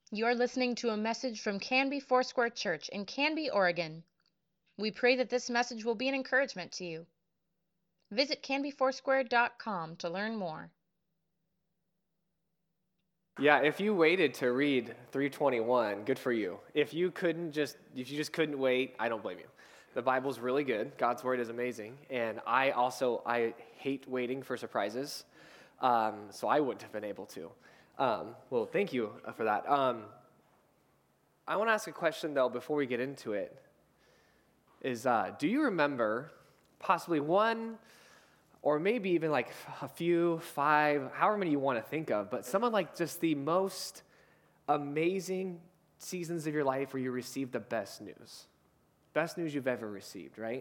You're listening to a message from Canby Foursquare Church in Canby, Oregon. We pray that this message will be an encouragement to you. Visit canbyfoursquare.com to learn more. Yeah, if you waited to read 321, good for you. If you just couldn't wait, I don't blame you. The Bible's really good. God's word is amazing. And I hate waiting for surprises. So I wouldn't have been able to. Well, thank you for that. I want to ask a question, though, before we get into it. Do you remember possibly one, or maybe even like a few, five, however many you want to think of, but some of like just the most amazing seasons of your life where you received the best news you've ever received, right?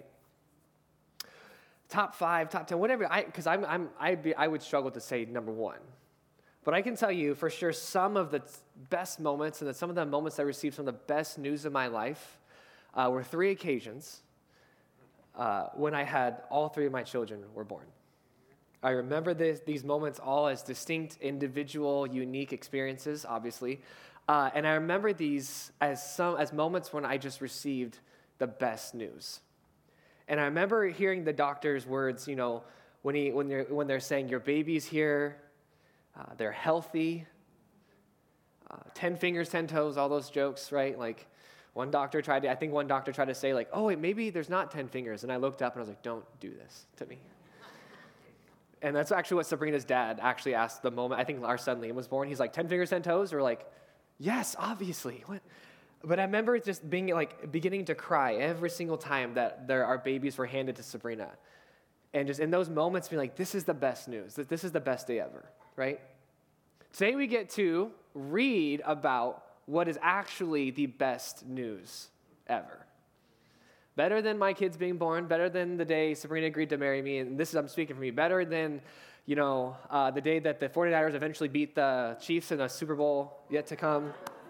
Top 5, top 10, whatever. Because I would struggle to say number one, but I can tell you for sure some of the best moments and some of the moments I received some of the best news of my life were 3 occasions when I had all 3 of my children were born. I remember these moments all as distinct, individual, unique experiences, obviously. And I remember these as moments when I just received the best news. And I remember hearing the doctor's words, when they're saying, your baby's here, they're healthy, 10 fingers, 10 toes, all those jokes, right? Like, one doctor tried to say, like, oh, wait, maybe there's not 10 fingers. And I looked up and I was like, don't do this to me. And that's actually what Sabrina's dad actually asked the moment, I think our son Liam was born. He's like, 10 fingers, 10 toes? We're like, yes, obviously. What? But I remember just being like, beginning to cry every single time that our babies were handed to Sabrina. And just in those moments being like, this is the best news. This is the best day ever, right? Today we get to read about what is actually the best news ever. Better than my kids being born, better than the day Sabrina agreed to marry me, and I'm speaking for me, better than, the day that the 49ers eventually beat the Chiefs in a Super Bowl yet to come.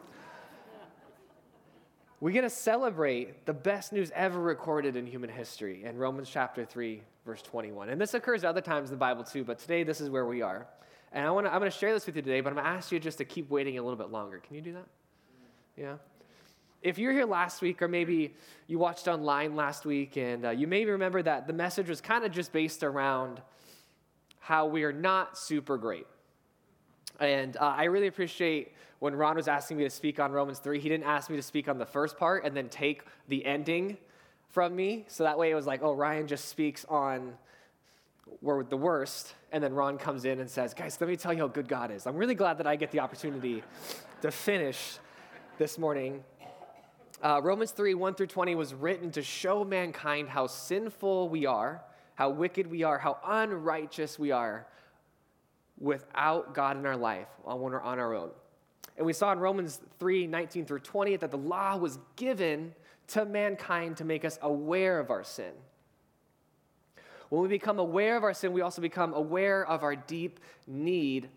We get to celebrate the best news ever recorded in human history in Romans chapter 3, verse 21. And this occurs other times in the Bible too, but today this is where we are. And I'm going to share this with you today, but I'm going to ask you just to keep waiting a little bit longer. Can you do that? Yeah? If you were here last week, or maybe you watched online last week, and you maybe remember that the message was kind of just based around how we are not super great. And I really appreciate when Ron was asking me to speak on Romans 3, he didn't ask me to speak on the first part and then take the ending from me. So that way it was like, oh, Ryan just speaks on the worst, and then Ron comes in and says, guys, let me tell you how good God is. I'm really glad that I get the opportunity to finish this morning. Romans 3, 1 through 20 was written to show mankind how sinful we are, how wicked we are, how unrighteous we are without God in our life when we're on our own. And we saw in Romans 3, 19 through 20 that the law was given to mankind to make us aware of our sin. When we become aware of our sin, we also become aware of our deep need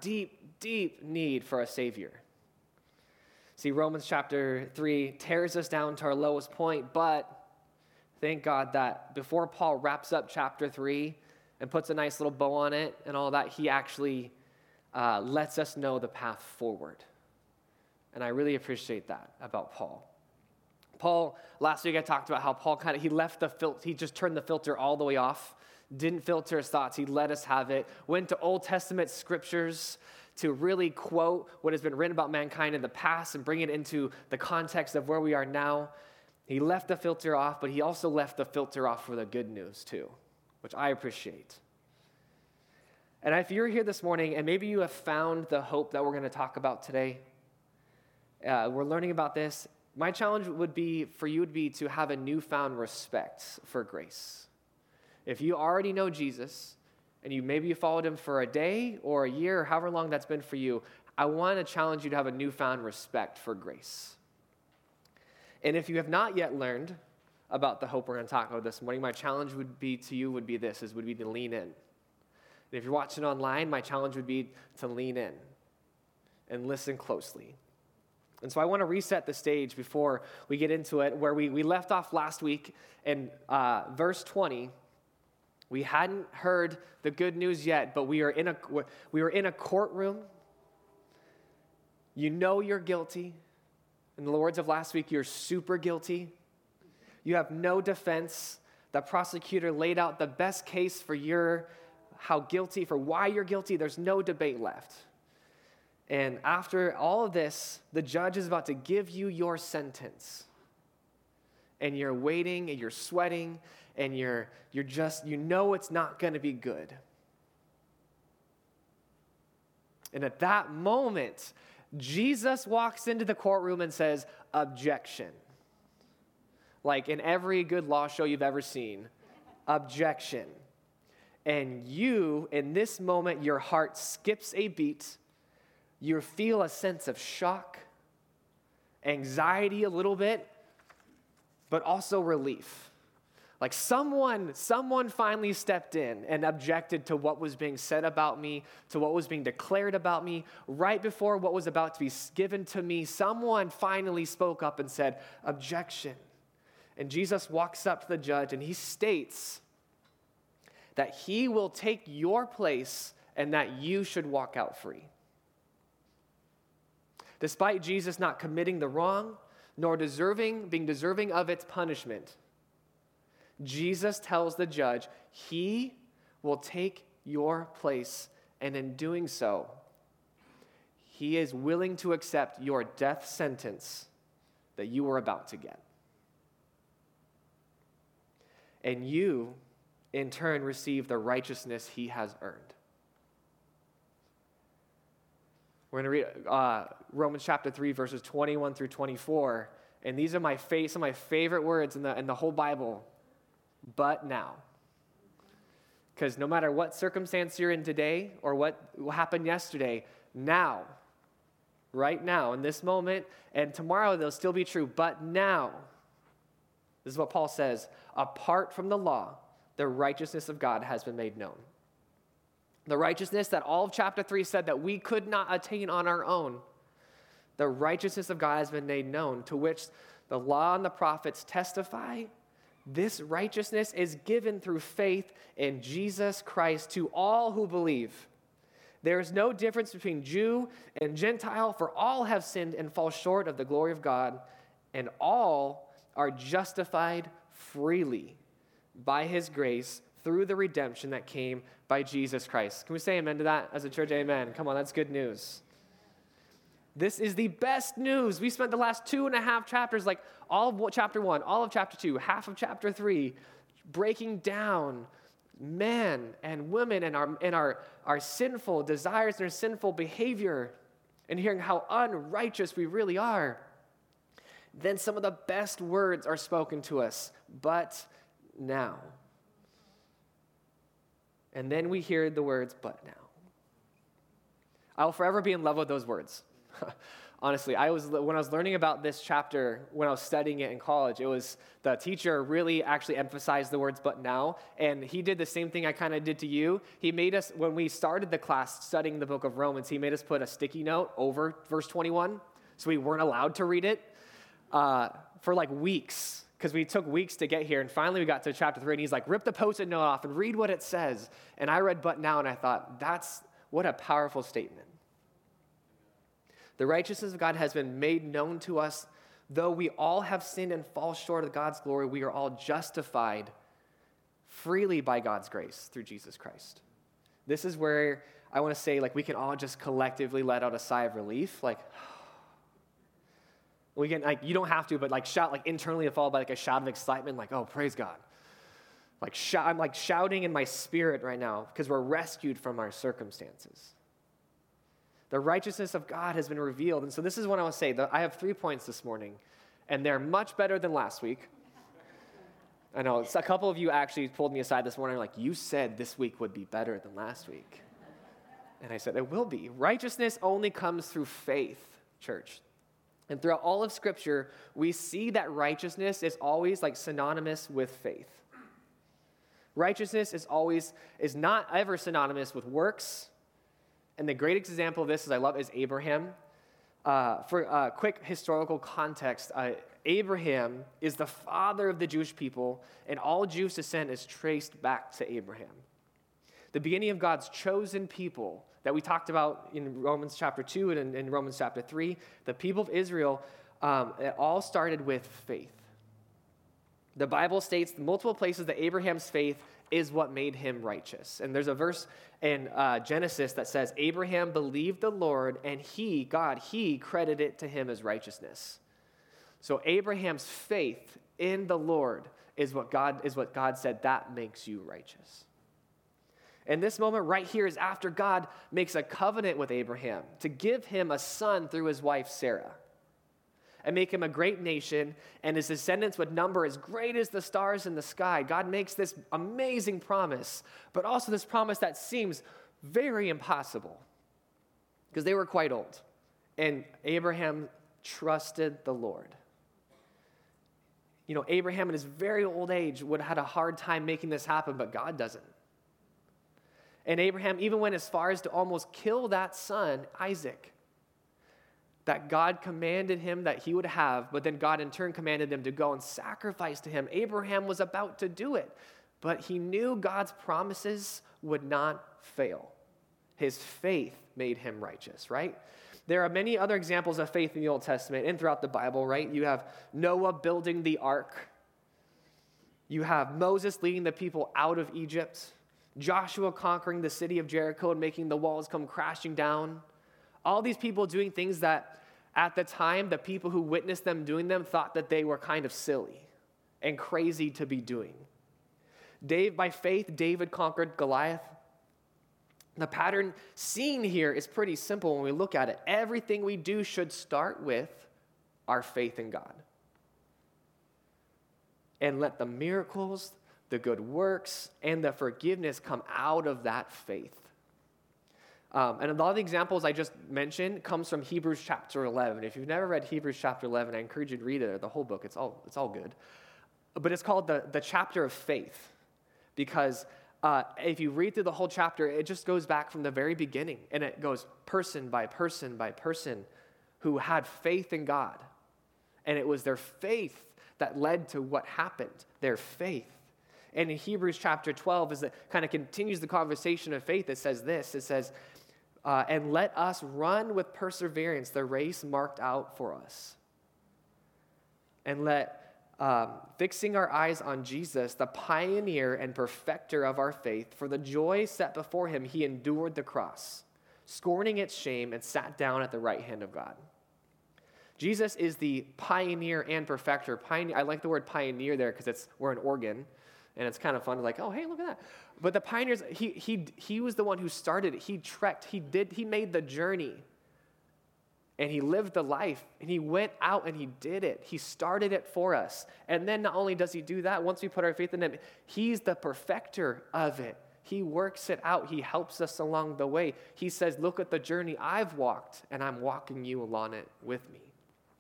for a Savior. See, Romans chapter 3 tears us down to our lowest point, but thank God that before Paul wraps up chapter 3 and puts a nice little bow on it and all that, he actually lets us know the path forward. And I really appreciate that about Paul. Paul, last week I talked about how Paul he just turned the filter all the way off, didn't filter his thoughts, he let us have it, went to Old Testament scriptures to really quote what has been written about mankind in the past and bring it into the context of where we are now. He left the filter off, but he also left the filter off for the good news too, which I appreciate. And if you're here this morning and maybe you have found the hope that we're going to talk about today, we're learning about this, my challenge would be to have a newfound respect for grace. If you already know Jesus, and you followed him for a day or a year or however long that's been for you, I want to challenge you to have a newfound respect for grace. And if you have not yet learned about the hope we're going to talk about this morning, my challenge would be to lean in. And if you're watching online, my challenge would be to lean in and listen closely. And so I want to reset the stage before we get into it, where we left off last week in verse 20. We hadn't heard the good news yet, but we were in a courtroom You know you're guilty. In the words of last week, you're super guilty. You have no defense. The prosecutor laid out the best case for for why you're guilty. There's no debate left. And after all of this, the judge is about to give you your sentence. And you're waiting and you're sweating and you're just, you know it's not going to be good. And at that moment, Jesus walks into the courtroom and says, objection. Like in every good law show you've ever seen, objection. And you, in this moment, your heart skips a beat. You feel a sense of shock, anxiety a little bit, but also relief. Like someone finally stepped in and objected to what was being said about me, to what was being declared about me, right before what was about to be given to me. Someone finally spoke up and said, objection. And Jesus walks up to the judge and he states that he will take your place and that you should walk out free. Despite Jesus not committing the wrong, nor being deserving of its punishment, Jesus tells the judge he will take your place, and in doing so, he is willing to accept your death sentence that you were about to get. And you, in turn, receive the righteousness he has earned. We're going to read Romans chapter 3, verses 21 through 24, and these are some of my favorite words in the whole Bible. But now. Because no matter what circumstance you're in today or what happened yesterday, now, right now, in this moment, and tomorrow they'll still be true, but now, this is what Paul says, apart from the law, the righteousness of God has been made known. The righteousness that all of chapter 3 said that we could not attain on our own. The righteousness of God has been made known, to which the law and the prophets testify. This righteousness is given through faith in Jesus Christ to all who believe. There is no difference between Jew and Gentile, for all have sinned and fall short of the glory of God, and all are justified freely by his grace through the redemption that came by Jesus Christ. Can we say amen to that as a church? Amen. Come on, that's good news. This is the best news. We spent the last 2.5 chapters, like all of chapter 1, all of chapter 2, half of chapter 3, breaking down men and women and our sinful desires and our sinful behavior and hearing how unrighteous we really are. Then some of the best words are spoken to us, but now. And then we hear the words, but now. I will forever be in love with those words. Honestly, when I was learning about this chapter, when I was studying it in college, it was the teacher really actually emphasized the words, but now, and he did the same thing I kind of did to you. He made us, when we started the class studying the book of Romans, he made us put a sticky note over verse 21, so we weren't allowed to read it for like weeks, because we took weeks to get here, and finally we got to chapter 3, and he's like, rip the Post-it note off and read what it says, and I read but now, and I thought, what a powerful statement. The righteousness of God has been made known to us. Though we all have sinned and fall short of God's glory, we are all justified freely by God's grace through Jesus Christ. This is where I want to say, like, we can all just collectively let out a sigh of relief. Like, we can, like, you don't have to, but like shout, like internally followed by like a shout of excitement, like, oh, praise God. Like, I'm like shouting in my spirit right now because we're rescued from our circumstances. The righteousness of God has been revealed. And so this is what I want to say. I have 3 points this morning, and they're much better than last week. I know, a couple of you actually pulled me aside this morning, like, you said this week would be better than last week. And I said, it will be. Righteousness only comes through faith, church. And throughout all of Scripture, we see that righteousness is always like synonymous with faith. Righteousness is not ever synonymous with works. And the great example of this is Abraham. For a quick historical context, Abraham is the father of the Jewish people, and all Jewish descent is traced back to Abraham. the beginning of God's chosen people that we talked about in Romans chapter 2 and in Romans chapter 3, the people of Israel, it all started with faith. The Bible states in multiple places that Abraham's faith is what made him righteous. And there's a verse in Genesis that says, Abraham believed the Lord, and he credited it to him as righteousness. So Abraham's faith in the Lord is what God said, that makes you righteous. And this moment right here is after God makes a covenant with Abraham to give him a son through his wife Sarah and make him a great nation, and his descendants would number as great as the stars in the sky. God makes this amazing promise, but also this promise that seems very impossible because they were quite old. And Abraham trusted the Lord. You know, Abraham in his very old age would have had a hard time making this happen, but God doesn't. And Abraham even went as far as to almost kill that son, Isaac, that God commanded him that he would have, but then God in turn commanded him to go and sacrifice to him. Abraham was about to do it, but he knew God's promises would not fail. His faith made him righteous, right? There are many other examples of faith in the Old Testament and throughout the Bible, right? You have Noah building the ark. You have Moses leading the people out of Egypt. Joshua conquering the city of Jericho and making the walls come crashing down. All these people doing things that at the time, the people who witnessed them doing them thought that they were kind of silly and crazy to be doing. By faith, David conquered Goliath. The pattern seen here is pretty simple when we look at it. Everything we do should start with our faith in God. And let the miracles, the good works, and the forgiveness come out of that faith. And a lot of the examples I just mentioned comes from Hebrews chapter 11. If you've never read Hebrews chapter 11, I encourage you to read it, or the whole book. It's all good. But it's called the chapter of faith because if you read through the whole chapter, it just goes back from the very beginning, and it goes person by person by person who had faith in God. And it was their faith that led to what happened, their faith. And in Hebrews chapter 12, as it kind of continues the conversation of faith, it says this, it says, and let us run with perseverance the race marked out for us. And fixing our eyes on Jesus, the pioneer and perfecter of our faith, for the joy set before him, he endured the cross, scorning its shame, and sat down at the right hand of God. Jesus is the pioneer and perfecter. I like the word pioneer there because we're an organ. And it's kind of fun to like, oh, hey, look at that. But the pioneers, he was the one who started it. He trekked, he made the journey. And he lived the life. And he went out and he did it. He started it for us. And then not only does he do that, once we put our faith in him, he's the perfecter of it. He works it out. He helps us along the way. He says, look at the journey I've walked, and I'm walking you along it with me.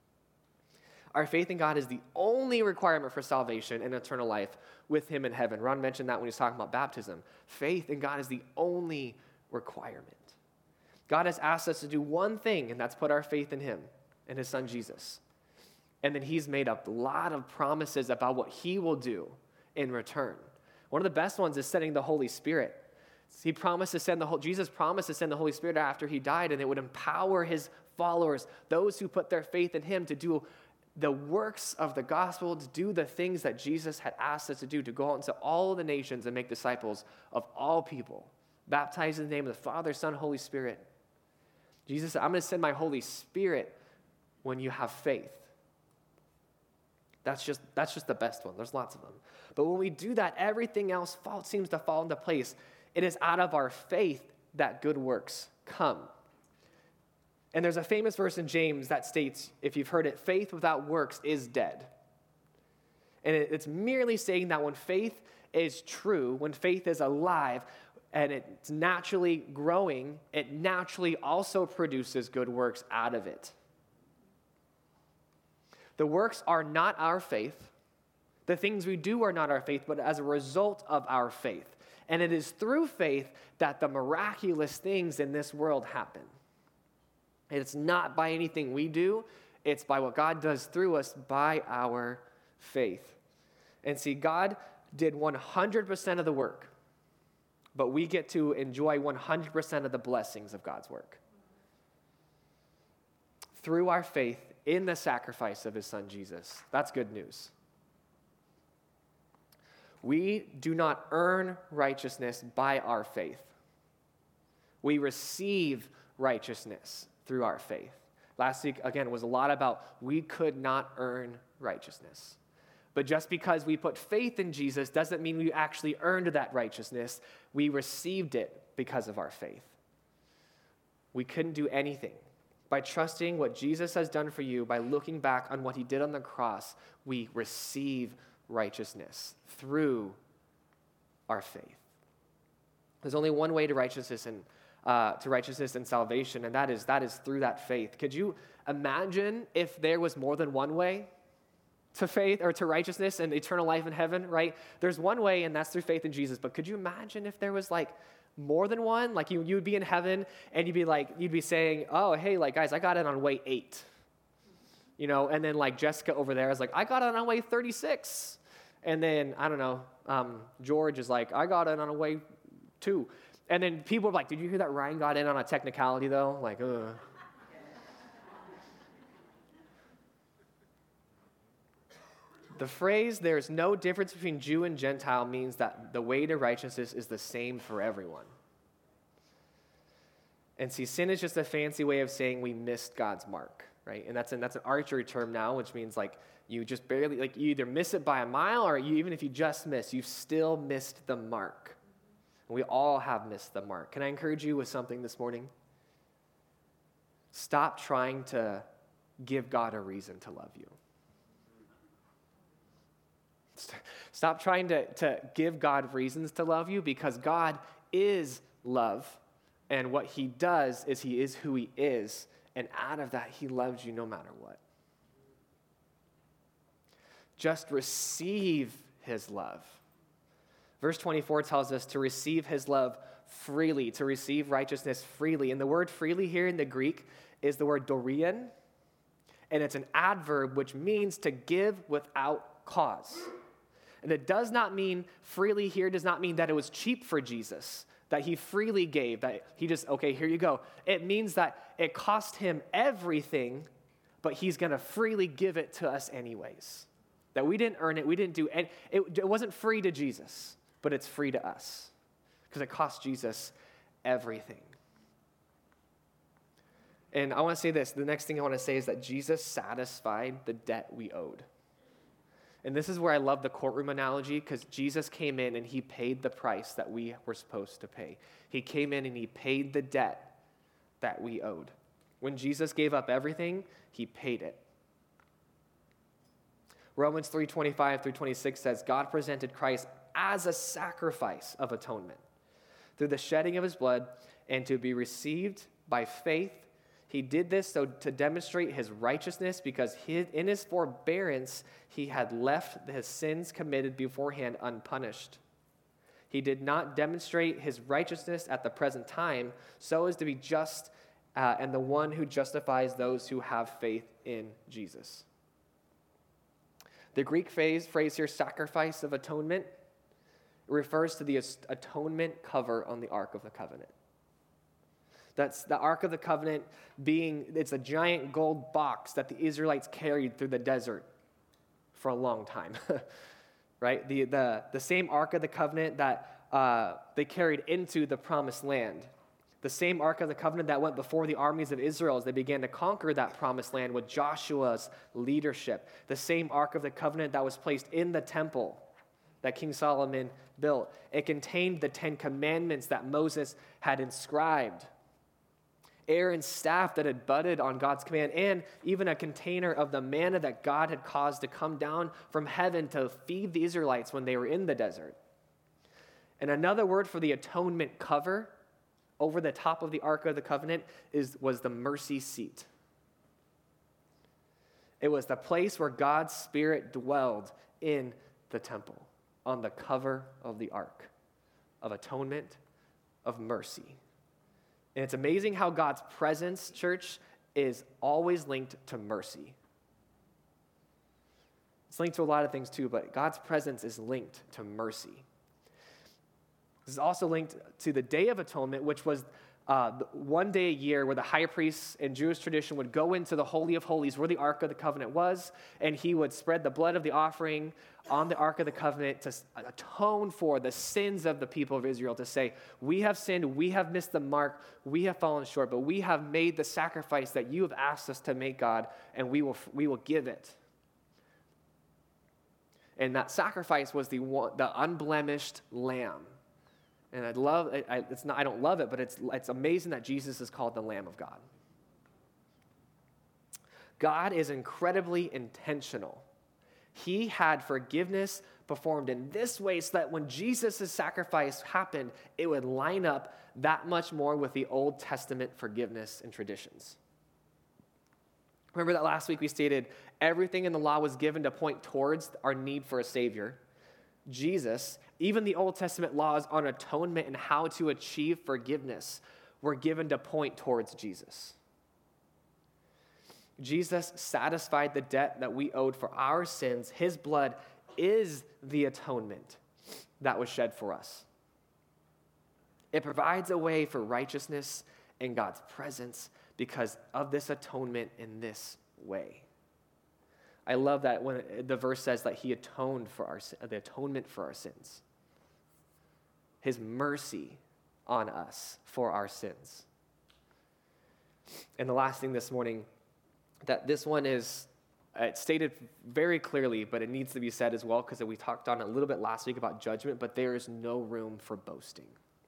Our faith in God is the only requirement for salvation and eternal life with him in heaven. Ron mentioned that when he was talking about baptism. Faith in God is the only requirement. God has asked us to do one thing, and that's put our faith in him and his son Jesus. And then he's made up a lot of promises about what he will do in return. One of the best ones is sending the Holy Spirit. Jesus promised to send the Holy Spirit after he died, and it would empower his followers, those who put their faith in him, to do the works of the gospel, to do the things that Jesus had asked us to do, to go out into all the nations and make disciples of all people, baptized in the name of the Father, Son, Holy Spirit. Jesus said, I'm going to send my Holy Spirit when you have faith. That's just the best one. There's lots of them. But when we do that, everything else seems to fall into place. It is out of our faith that good works come. And there's a famous verse in James that states, if you've heard it, faith without works is dead. And it's merely saying that when faith is true, when faith is alive, and it's naturally growing, it naturally also produces good works out of it. The works are not our faith. The things we do are not our faith, but as a result of our faith. And it is through faith that the miraculous things in this world happen. It's not by anything we do. It's by what God does through us by our faith. And see, God did 100% of the work. but we get to enjoy 100% of the blessings of God's work. Through our faith in the sacrifice of his son Jesus. That's good news. We do not earn righteousness by our faith. We receive righteousness through our faith. Last week, again, was a lot about we could not earn righteousness. But just because we put faith in Jesus doesn't mean we actually earned that righteousness. We received it because of our faith. We couldn't do anything. By trusting what Jesus has done for you, by looking back on what he did on the cross, we receive righteousness through our faith. There's only one way to righteousness and salvation, and that is through that faith. Could you imagine if there was more than one way to faith or to righteousness and eternal life in heaven, right? There's one way, and that's through faith in Jesus. But could you imagine if there was more than one? Like you would be in heaven and you'd be saying, oh, hey, guys, I got it on way 8. And then Jessica over there is like, I got it on way 36. And then, I don't know, George is like, I got it on a way 2. And then people are like, did you hear that Ryan got in on a technicality though? The phrase, there's no difference between Jew and Gentile, means that the way to righteousness is the same for everyone. And see, sin is just a fancy way of saying we missed God's mark, right? And that's an archery term now, which means you just barely, you either miss it by a mile or even if you just miss, you've still missed the mark. And we all have missed the mark. Can I encourage you with something this morning? Stop trying to give God a reason to love you. Stop trying to give God reasons to love you, because God is love. And what he does is he is who he is. And out of that, he loves you no matter what. Just receive his love. Verse 24 tells us to receive his love freely, to receive righteousness freely. And the word freely here in the Greek is the word dorein. And it's an adverb which means to give without cause. And it does not mean, freely here does not mean that it was cheap for Jesus, that he freely gave, that he just, okay, here you go. It means that it cost him everything, but he's going to freely give it to us anyways. That we didn't earn it, we didn't do it. It wasn't free to Jesus, but it's free to us because it cost Jesus everything. And I want to say this. The next thing I want to say is that Jesus satisfied the debt we owed. And this is where I love the courtroom analogy, because Jesus came in and he paid the price that we were supposed to pay. He came in and he paid the debt that we owed. When Jesus gave up everything, he paid it. Romans 3:25 through 26 says, God presented Christ as a sacrifice of atonement through the shedding of his blood, and to be received by faith. He did this so to demonstrate his righteousness, because in his forbearance he had left his sins committed beforehand unpunished. He did not demonstrate his righteousness at the present time so as to be just and the one who justifies those who have faith in Jesus. The Greek phrase here, sacrifice of atonement, refers to the atonement cover on the Ark of the Covenant. That's the Ark of the Covenant it's a giant gold box that the Israelites carried through the desert for a long time, right? The same Ark of the Covenant that they carried into the Promised Land. The same Ark of the Covenant that went before the armies of Israel as they began to conquer that Promised Land with Joshua's leadership. The same Ark of the Covenant that was placed in the temple that King Solomon built. It contained the 10 Commandments that Moses had inscribed. Aaron's staff that had budded on God's command, and even a container of the manna that God had caused to come down from heaven to feed the Israelites when they were in the desert. And another word for the atonement cover over the top of the Ark of the Covenant was the mercy seat. It was the place where God's Spirit dwelled in the temple, on the cover of the Ark of atonement, of mercy. And it's amazing how God's presence, church, is always linked to mercy. It's linked to a lot of things too, but God's presence is linked to mercy. This is also linked to the Day of Atonement, which was one day a year where the high priest in Jewish tradition would go into the Holy of Holies where the Ark of the Covenant was, and he would spread the blood of the offering on the Ark of the Covenant to atone for the sins of the people of Israel, to say, we have sinned, we have missed the mark, we have fallen short, but we have made the sacrifice that you have asked us to make, God, and we will give it. And that sacrifice was the unblemished lamb. And I don't love it, but it's amazing that Jesus is called the Lamb of God. God is incredibly intentional. He had forgiveness performed in this way so that when Jesus' sacrifice happened, it would line up that much more with the Old Testament forgiveness and traditions. Remember that last week we stated everything in the law was given to point towards our need for a Savior. Jesus, even the Old Testament laws on atonement and how to achieve forgiveness were given to point towards Jesus. Jesus satisfied the debt that we owed for our sins. His blood is the atonement that was shed for us. It provides a way for righteousness in God's presence because of this atonement in this way. I love that when the verse says that he atoned for the atonement for our sins. His mercy on us for our sins. And the last thing this morning, that this one is it's stated very clearly, but it needs to be said as well because we talked on it a little bit last week about judgment, but there is no room for boasting.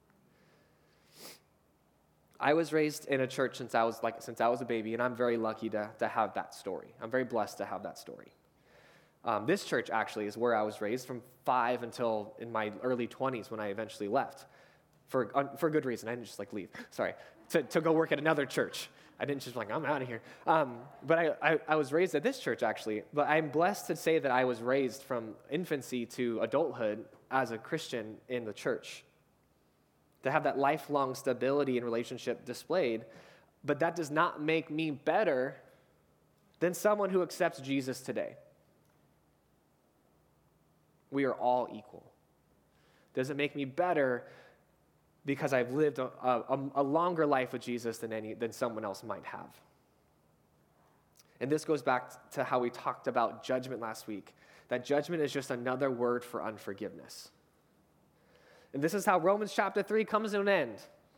I was raised in a church since I was a baby, and I'm very lucky to have that story. I'm very blessed to have that story. This church actually is where I was raised from 5 until in my early 20s when I eventually left for good reason. I didn't just leave. Sorry, to go work at another church. I didn't just I'm out of here. But I was raised at this church actually. But I'm blessed to say that I was raised from infancy to adulthood as a Christian in the church. To have that lifelong stability and relationship displayed, but that does not make me better than someone who accepts Jesus today. We are all equal. Does it make me better because I've lived a longer life with Jesus than someone else might have? And this goes back to how we talked about judgment last week, that judgment is just another word for unforgiveness. And this is how Romans chapter 3 comes to an end.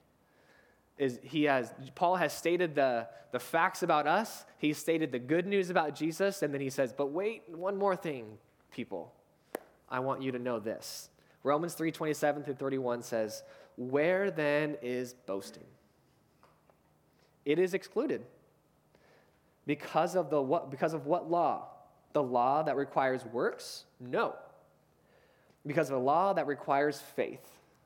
Paul has stated the facts about us. He's stated the good news about Jesus. And then he says, but wait, one more thing, people. I want you to know this. Romans 3:27 through 31 says, where then is boasting? It is excluded. Because of what law? The law that requires works? No. Because of a law that requires faith.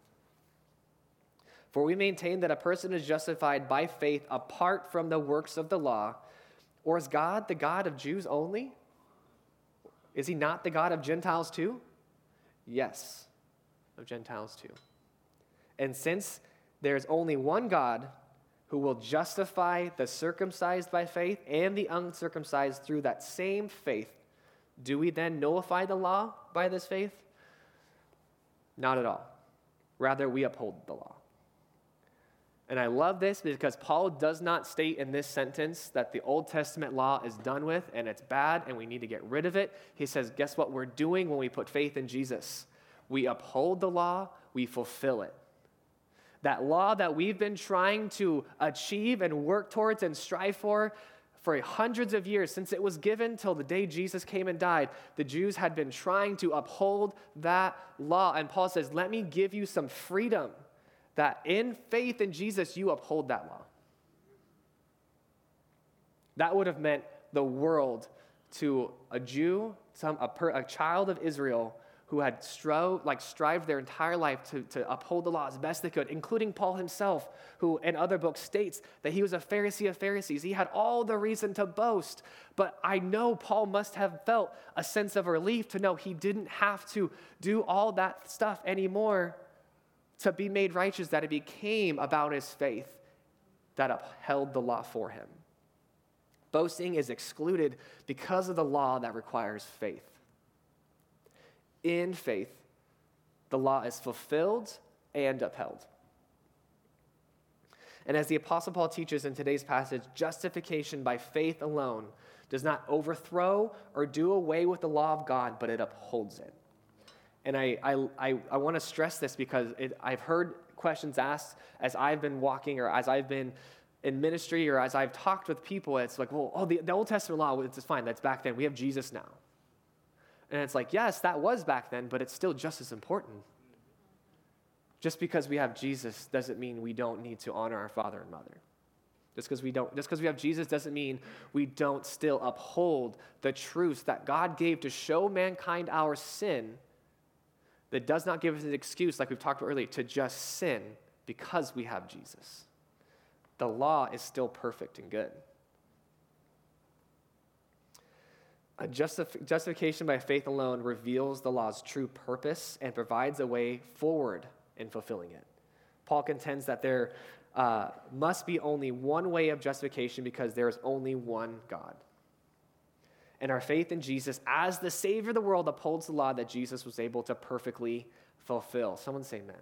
For we maintain that a person is justified by faith apart from the works of the law. Or is God the God of Jews only? Is he not the God of Gentiles too? Yes, of Gentiles too. And since there's only one God who will justify the circumcised by faith and the uncircumcised through that same faith, do we then nullify the law by this faith? Not at all. Rather, we uphold the law. And I love this because Paul does not state in this sentence that the Old Testament law is done with and it's bad and we need to get rid of it. He says, guess what we're doing when we put faith in Jesus? We uphold the law, we fulfill it. That law that we've been trying to achieve and work towards and strive for hundreds of years, since it was given till the day Jesus came and died, the Jews had been trying to uphold that law. And Paul says, let me give you some freedom that in faith in Jesus, you uphold that law. That would have meant the world to a Jew, a child of Israel who had strived their entire life to uphold the law as best they could, including Paul himself, who in other books states that he was a Pharisee of Pharisees. He had all the reason to boast, but I know Paul must have felt a sense of relief to know he didn't have to do all that stuff anymore to be made righteous, that it became about his faith that upheld the law for him. Boasting is excluded because of the law that requires faith. In faith, the law is fulfilled and upheld. And as the Apostle Paul teaches in today's passage, justification by faith alone does not overthrow or do away with the law of God, but it upholds it. And I want to stress this because I've heard questions asked as I've been walking or as I've been in ministry or as I've talked with people. It's like, well, the Old Testament law, it's fine. That's back then. We have Jesus now. And it's like, yes, that was back then, but it's still just as important. Just because we have Jesus doesn't mean we don't need to honor our father and mother. Just because we have Jesus doesn't mean we don't still uphold the truths that God gave to show mankind our sin. That does not give us an excuse, like we've talked about earlier, to just sin because we have Jesus. The law is still perfect and good. Justification by faith alone reveals the law's true purpose and provides a way forward in fulfilling it. Paul contends that there must be only one way of justification because there is only one God. And our faith in Jesus as the Savior of the world upholds the law that Jesus was able to perfectly fulfill. Someone say amen.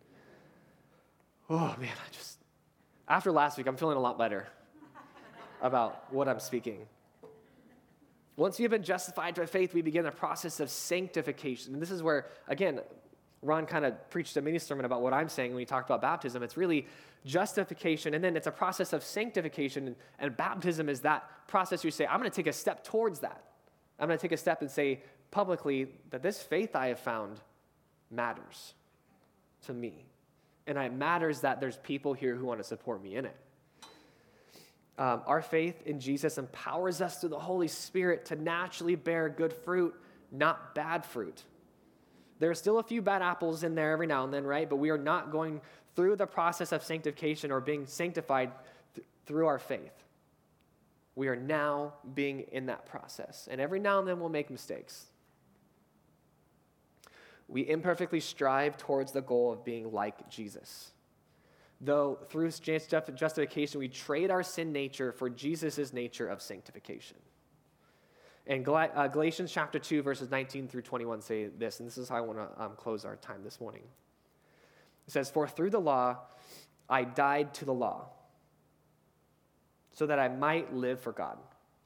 Oh, man, after last week, I'm feeling a lot better about what I'm speaking. Once we have been justified by faith, we begin a process of sanctification. And this is where, again, Ron kind of preached a mini sermon about what I'm saying when he talked about baptism. It's really justification, and then it's a process of sanctification, and baptism is that process where you say, I'm going to take a step towards that. I'm going to take a step and say publicly that this faith I have found matters to me. And it matters that there's people here who want to support me in it. Our faith in Jesus empowers us through the Holy Spirit to naturally bear good fruit, not bad fruit. There are still a few bad apples in there every now and then, right? But we are not going through the process of sanctification or being sanctified through our faith. We are now being in that process. And every now and then we'll make mistakes. We imperfectly strive towards the goal of being like Jesus. Though through justification, we trade our sin nature for Jesus' nature of sanctification. And Galatians chapter 2, verses 19 through 21 say this, and this is how I want to close our time this morning. It says, "For through the law I died to the law, so that I might live for God.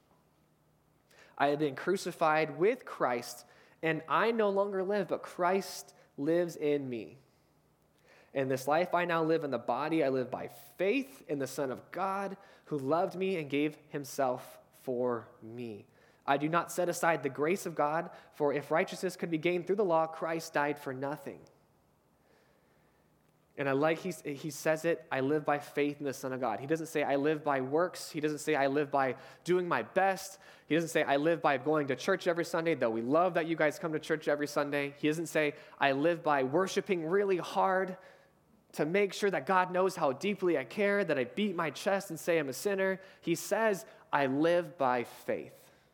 I have been crucified with Christ, and I no longer live, but Christ lives in me. In this life I now live in the body, I live by faith in the Son of God, who loved me and gave himself for me. I do not set aside the grace of God, for if righteousness could be gained through the law, Christ died for nothing." And I like he says it, I live by faith in the Son of God. He doesn't say I live by works. He doesn't say I live by doing my best. He doesn't say I live by going to church every Sunday, though we love that you guys come to church every Sunday. He doesn't say I live by worshiping really hard to make sure that God knows how deeply I care, that I beat my chest and say I'm a sinner. He says I live by faith.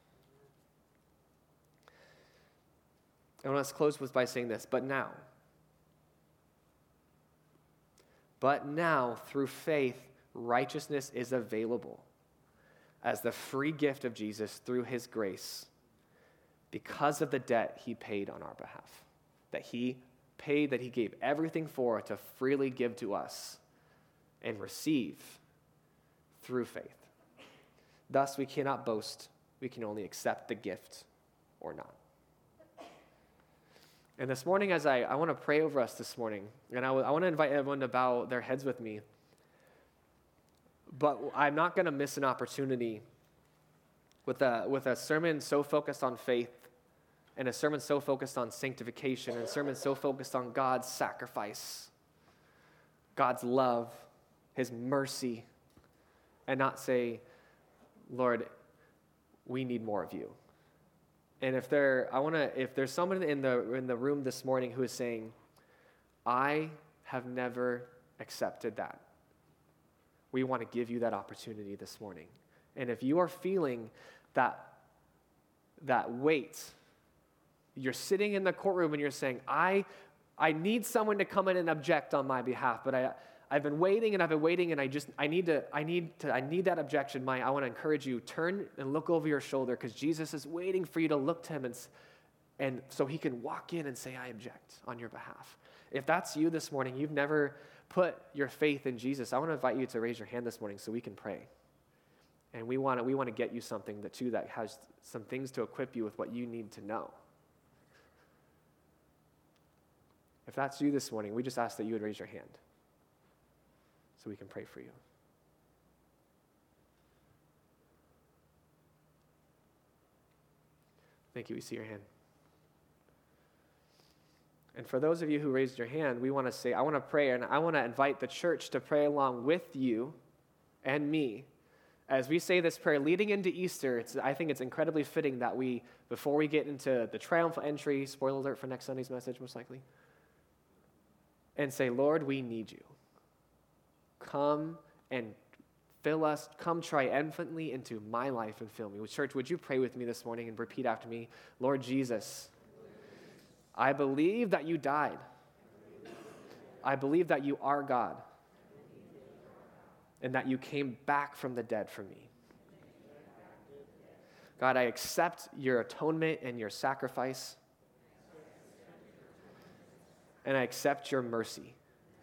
I want to close by saying this, but now, through faith, righteousness is available as the free gift of Jesus through his grace because of the debt he paid on our behalf, that he paid, that he gave everything for to freely give to us and receive through faith. Thus, we cannot boast. We can only accept the gift or not. And this morning, as I want to pray over us this morning, and I want to invite everyone to bow their heads with me, but I'm not going to miss an opportunity with a sermon so focused on faith, and a sermon so focused on sanctification, and a sermon so focused on God's sacrifice, God's love, his mercy, and not say, Lord, we need more of you. And if there's someone in the room this morning who is saying, I have never accepted that, we want to give you that opportunity this morning. And if you are feeling that weight, you're sitting in the courtroom and you're saying, I need someone to come in and object on my behalf, but I've been waiting and I need that objection. I want to encourage you, turn and look over your shoulder, because Jesus is waiting for you to look to him and so he can walk in and say, I object on your behalf. If that's you this morning, you've never put your faith in Jesus, I want to invite you to raise your hand this morning so we can pray. And we want to get you something that has some things to equip you with what you need to know. If that's you this morning, we just ask that you would raise your hand so we can pray for you. Thank you. We see your hand. And for those of you who raised your hand, I want to pray, and I want to invite the church to pray along with you and me. As we say this prayer leading into Easter, I think it's incredibly fitting that before we get into the triumphal entry, spoiler alert for next Sunday's message most likely, and say, Lord, we need you. Come and fill us, come triumphantly into my life and fill me. Church, would you pray with me this morning and repeat after me? Lord Jesus, I believe that you died. I believe that you are God and that you came back from the dead for me. God, I accept your atonement and your sacrifice, and I accept your mercy.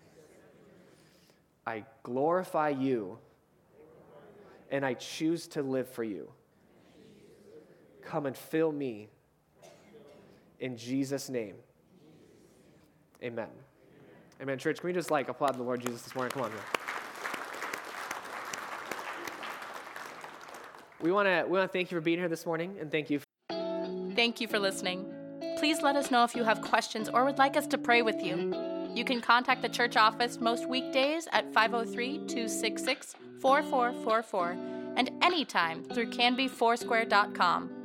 I glorify you, and I choose to live for you. Come and fill me. In Jesus' name. Amen. Amen. Church, can we just applaud the Lord Jesus this morning? Come on, man. We want to thank you for being here this morning, and thank you. Thank you for listening. Please let us know if you have questions or would like us to pray with you. You can contact the church office most weekdays at 503-266-4444 and anytime through canbyfoursquare.com.